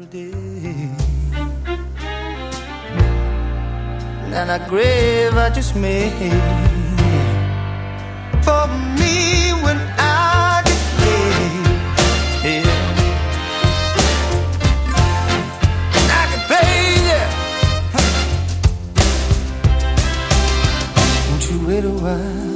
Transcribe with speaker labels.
Speaker 1: day. And a grave I just made for me when I get laid. Yeah. And I can pay you to wait a while.